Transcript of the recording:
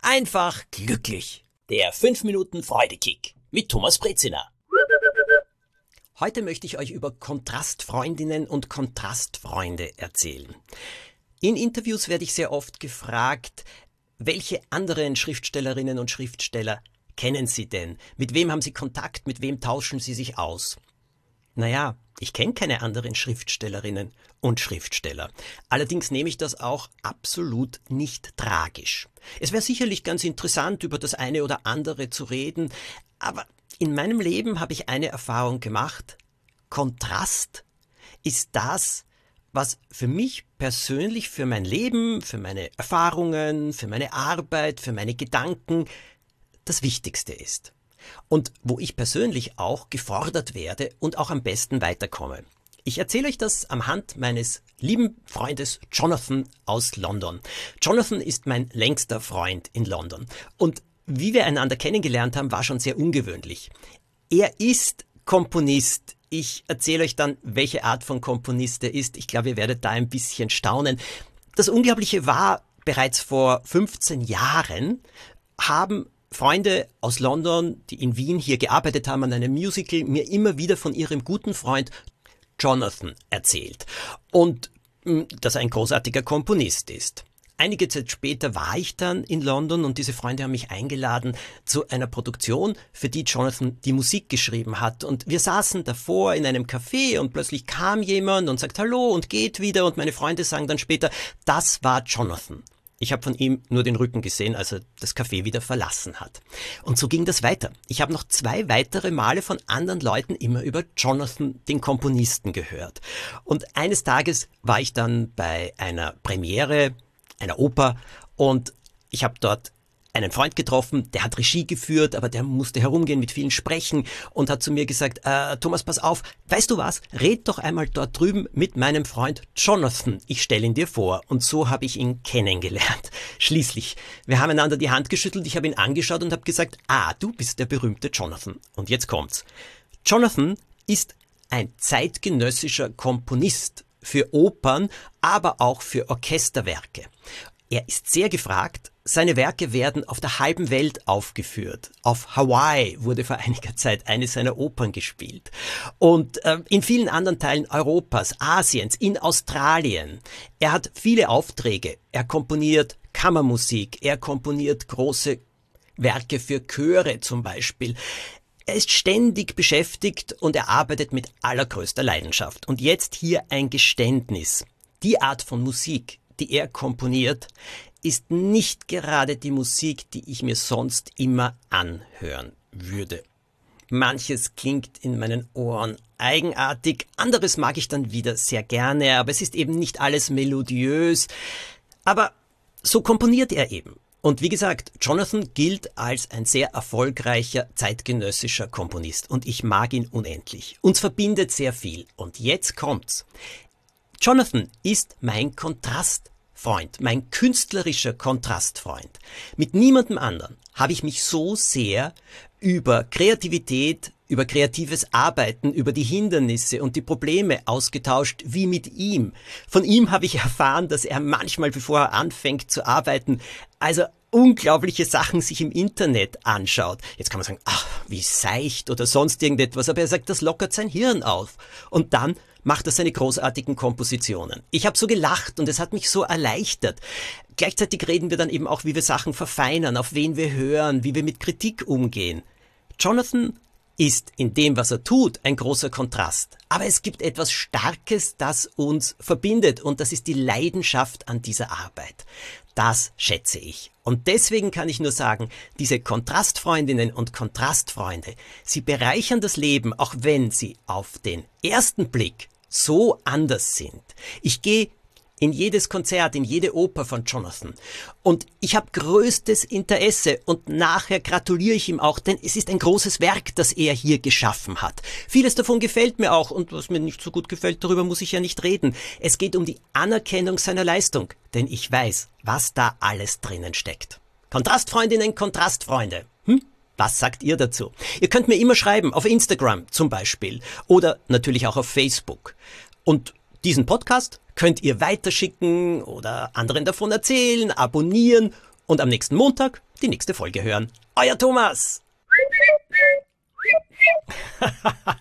einfach glücklich. Der 5 Minuten Freudekick mit Thomas Brezina. Heute möchte ich euch über Kontrastfreundinnen und Kontrastfreunde erzählen. In Interviews werde ich sehr oft gefragt, welche anderen Schriftstellerinnen und Schriftsteller kennen Sie denn? Mit wem haben Sie Kontakt? Mit wem tauschen Sie sich aus? Naja, ich kenne keine anderen Schriftstellerinnen und Schriftsteller. Allerdings nehme ich das auch absolut nicht tragisch. Es wäre sicherlich ganz interessant, über das eine oder andere zu reden, aber in meinem Leben habe ich eine Erfahrung gemacht. Kontrast ist das, was für mich persönlich, für mein Leben, für meine Erfahrungen, für meine Arbeit, für meine Gedanken das Wichtigste ist. Und wo ich persönlich auch gefordert werde und auch am besten weiterkomme. Ich erzähle euch das am Hand meines lieben Freundes Jonathan aus London. Jonathan ist mein längster Freund in London. Und wie wir einander kennengelernt haben, war schon sehr ungewöhnlich. Er ist Komponist. Ich erzähle euch dann, welche Art von Komponist er ist. Ich glaube, ihr werdet da ein bisschen staunen. Das Unglaubliche war, bereits vor 15 Jahren haben Freunde aus London, die in Wien hier gearbeitet haben an einem Musical, mir immer wieder von ihrem guten Freund Jonathan erzählt. Und dass er ein großartiger Komponist ist. Einige Zeit später war ich dann in London und diese Freunde haben mich eingeladen zu einer Produktion, für die Jonathan die Musik geschrieben hat. Und wir saßen davor in einem Café und plötzlich kam jemand und sagt Hallo und geht wieder und meine Freunde sagen dann später, das war Jonathan. Ich habe von ihm nur den Rücken gesehen, als er das Café wieder verlassen hat. Und so ging das weiter. Ich habe noch 2 weitere Male von anderen Leuten immer über Jonathan, den Komponisten, gehört. Und eines Tages war ich dann bei einer Premiere einer Oper und ich habe dort einen Freund getroffen, der hat Regie geführt, aber der musste herumgehen mit vielen Sprechen und hat zu mir gesagt, Thomas, pass auf, weißt du was, red doch einmal dort drüben mit meinem Freund Jonathan, ich stelle ihn dir vor. Und so habe ich ihn kennengelernt. Schließlich, wir haben einander die Hand geschüttelt, ich habe ihn angeschaut und habe gesagt, du bist der berühmte Jonathan. Und jetzt kommt's. Jonathan ist ein zeitgenössischer Komponist für Opern, aber auch für Orchesterwerke. Er ist sehr gefragt. Seine Werke werden auf der halben Welt aufgeführt. Auf Hawaii wurde vor einiger Zeit eine seiner Opern gespielt. Und in vielen anderen Teilen Europas, Asiens, in Australien. Er hat viele Aufträge. Er komponiert Kammermusik. Er komponiert große Werke für Chöre zum Beispiel. Er ist ständig beschäftigt und er arbeitet mit allergrößter Leidenschaft. Und jetzt hier ein Geständnis. Die Art von Musik, die er komponiert, ist nicht gerade die Musik, die ich mir sonst immer anhören würde. Manches klingt in meinen Ohren eigenartig, anderes mag ich dann wieder sehr gerne, aber es ist eben nicht alles melodiös. Aber so komponiert er eben. Und wie gesagt, Jonathan gilt als ein sehr erfolgreicher zeitgenössischer Komponist und ich mag ihn unendlich. Uns verbindet sehr viel. Und jetzt kommt's. Jonathan ist mein Kontrastfreund, mein künstlerischer Kontrastfreund. Mit niemandem anderen habe ich mich so sehr über Kreativität, über kreatives Arbeiten, über die Hindernisse und die Probleme ausgetauscht wie mit ihm. Von ihm habe ich erfahren, dass er manchmal, bevor er anfängt zu arbeiten, also unglaubliche Sachen sich im Internet anschaut. Jetzt kann man sagen, ach, wie seicht oder sonst irgendetwas, aber er sagt, das lockert sein Hirn auf. Und dann macht er seine großartigen Kompositionen. Ich habe so gelacht und es hat mich so erleichtert. Gleichzeitig reden wir dann eben auch, wie wir Sachen verfeinern, auf wen wir hören, wie wir mit Kritik umgehen. Jonathan ist in dem, was er tut, ein großer Kontrast. Aber es gibt etwas Starkes, das uns verbindet und das ist die Leidenschaft an dieser Arbeit. Das schätze ich. Und deswegen kann ich nur sagen, diese Kontrastfreundinnen und Kontrastfreunde, sie bereichern das Leben, auch wenn sie auf den ersten Blick so anders sind. Ich gehe in jedes Konzert, in jede Oper von Jonathan. Und ich habe größtes Interesse und nachher gratuliere ich ihm auch, denn es ist ein großes Werk, das er hier geschaffen hat. Vieles davon gefällt mir auch und was mir nicht so gut gefällt, darüber muss ich ja nicht reden. Es geht um die Anerkennung seiner Leistung, denn ich weiß, was da alles drinnen steckt. Kontrastfreundinnen, Kontrastfreunde. Was sagt ihr dazu? Ihr könnt mir immer schreiben, auf Instagram zum Beispiel oder natürlich auch auf Facebook. Und diesen Podcast könnt ihr weiterschicken oder anderen davon erzählen, abonnieren und am nächsten Montag die nächste Folge hören. Euer Thomas!